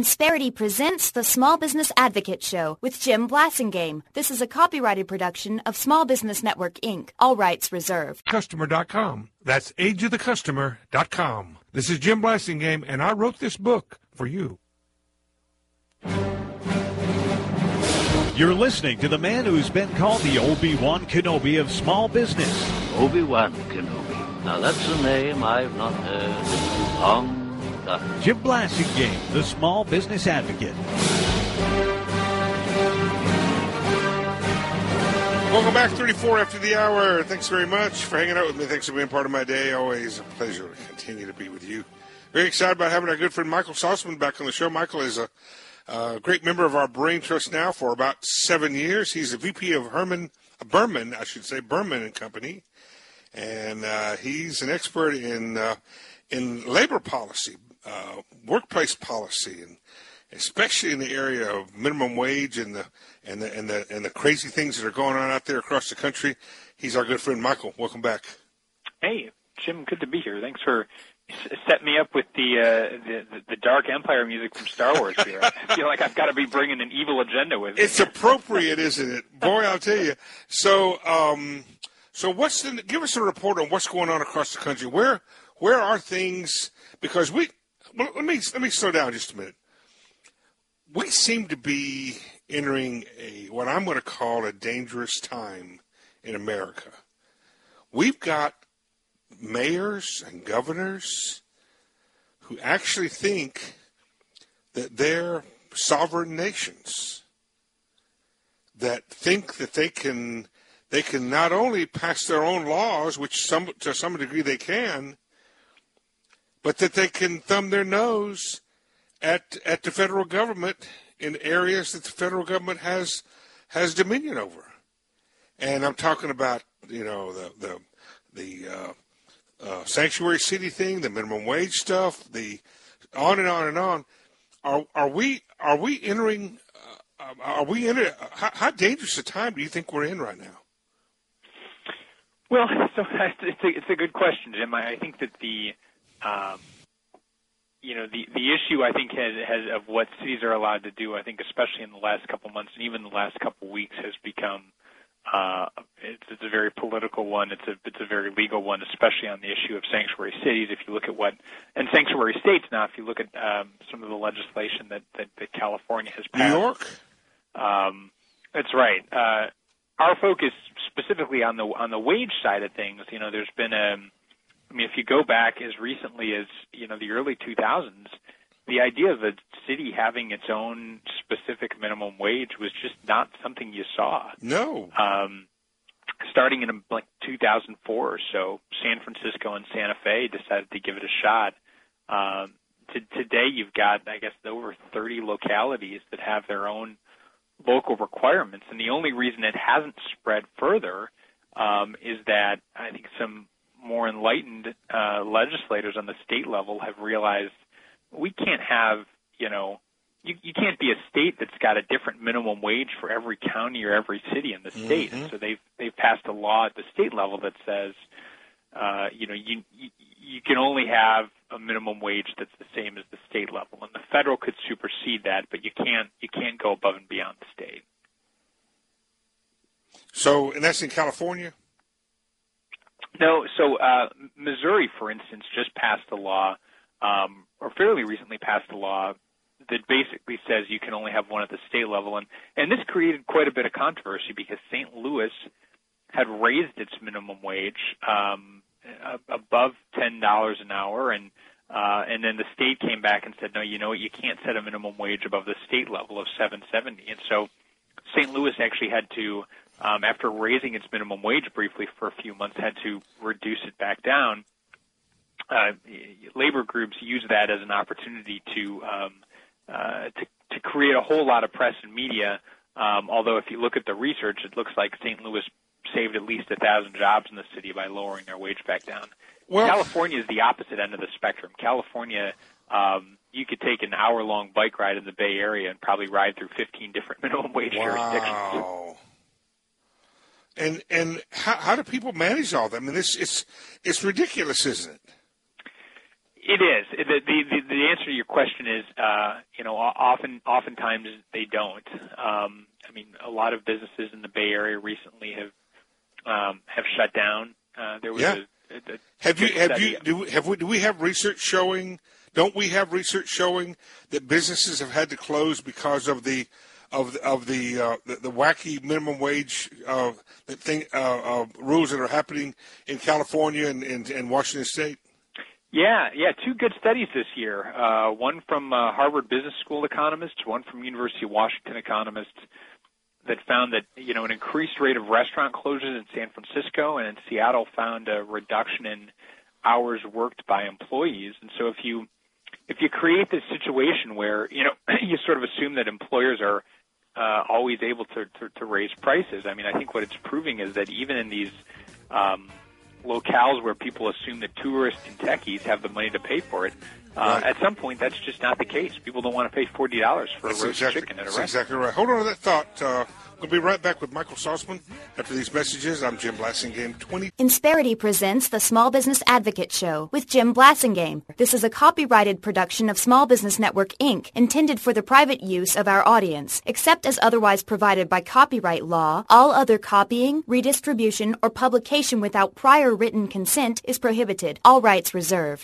Insperity presents the Small Business Advocate Show with Jim Blasingame. This is a copyrighted production of Small Business Network, Inc. All rights reserved. Customer.com. That's ageofthecustomer.com. This is Jim Blasingame, and I wrote this book for you. You're listening to the man who's been called the Obi-Wan Kenobi of small business. Obi-Wan Kenobi. Now that's a name I've not heard in a long time. Jim Blasingame, the small business advocate. Welcome back, 34 after the hour. Thanks very much for hanging out with me. Thanks for being part of my day. Always a pleasure to continue to be with you. Very excited about having our good friend Michael Saltzman back on the show. Michael is a great member of our Brain Trust now for about 7 years. He's the VP of Berman and Company, and he's an expert in labor policy, workplace policy, and especially in the area of minimum wage and the crazy things that are going on out there across the country. He's our good friend Michael. Welcome back. Hey, Jim. Good to be here. Thanks for setting me up with the Dark Empire music from Star Wars here. I feel like I've got to be bringing an evil agenda with me. It's appropriate, isn't it? Boy, I'll tell you. So give us a report on what's going on across the country. Where are things? Because let me slow down just a minute. We seem to be entering what I'm going to call a dangerous time in America. We've got mayors and governors who actually think that they're sovereign nations, that think that they can not only pass their own laws, which to some degree they can, but that they can thumb their nose at the federal government in areas that the federal government has dominion over. And I'm talking about, the sanctuary city thing, the minimum wage stuff, the on and on and on. Are we entering? How dangerous a time do you think we're in right now? Well, so it's a good question, Jim. I think that the issue I think has of what cities are allowed to do. I think especially in the last couple months and even the last couple weeks has become. It's a very political one. It's a very legal one, especially on the issue of sanctuary cities. If you look at and sanctuary states now, if you look at some of the legislation that California has passed. New York? That's right. Our focus specifically on the wage side of things, there's been if you go back as recently as, the early 2000s, the idea of a city having its own specific minimum wage was just not something you saw. No. Starting in 2004 or so, San Francisco and Santa Fe decided to give it a shot. Today you've got, I guess, over 30 localities that have their own local requirements. And the only reason it hasn't spread further is that I think some more enlightened legislators on the state level have realized we can't have, you can't be a state that's got a different minimum wage for every county or every city in the state. Mm-hmm. And so they've passed a law at the state level that says, you can only have a minimum wage that's the same as the state level. And the federal could supersede that, but you can't go above and beyond the state. So, and that's in California? No. So Missouri, for instance, just passed a law, or fairly recently passed a law that basically says you can only have one at the state level. And this created quite a bit of controversy because St. Louis had raised its minimum wage above $10 an hour, and then the state came back and said, no, you know what, you can't set a minimum wage above the state level of $7.70. And so St. Louis actually had to, after raising its minimum wage briefly for a few months, had to reduce it back down. Labor groups use that as an opportunity to create a whole lot of press and media. Although if you look at the research, it looks like St. Louis saved at least 1,000 jobs in the city by lowering their wage back down. Well, California is the opposite end of the spectrum. California, you could take an hour-long bike ride in the Bay Area and probably ride through 15 different minimum wage jurisdictions. And how do people manage all that? I mean, it's ridiculous, isn't it? It is. The answer to your question is, oftentimes they don't. I mean, a lot of businesses in the Bay Area recently have shut down. There was do we have research showing? Don't we have research showing that businesses have had to close because of the wacky minimum wage rules that are happening in California and Washington State? Yeah, two good studies this year. One from Harvard Business School economists, one from University of Washington economists, that found that an increased rate of restaurant closures in San Francisco and in Seattle found a reduction in hours worked by employees. And so if you create this situation where you sort of assume that employers are always able to raise prices, I mean, I think what it's proving is that even in these locales where people assume that tourists and techies have the money to pay for it, right. At some point that's just not the case. People don't want to pay $40 for a roast chicken at a restaurant. That's exactly right. Hold on to that thought. We'll be right back with Michael Saltzman after these messages. I'm Jim Blasingame. Insperity presents the Small Business Advocate Show with Jim Blasingame. This is a copyrighted production of Small Business Network, Inc., intended for the private use of our audience. Except as otherwise provided by copyright law, all other copying, redistribution, or publication without prior written consent is prohibited. All rights reserved.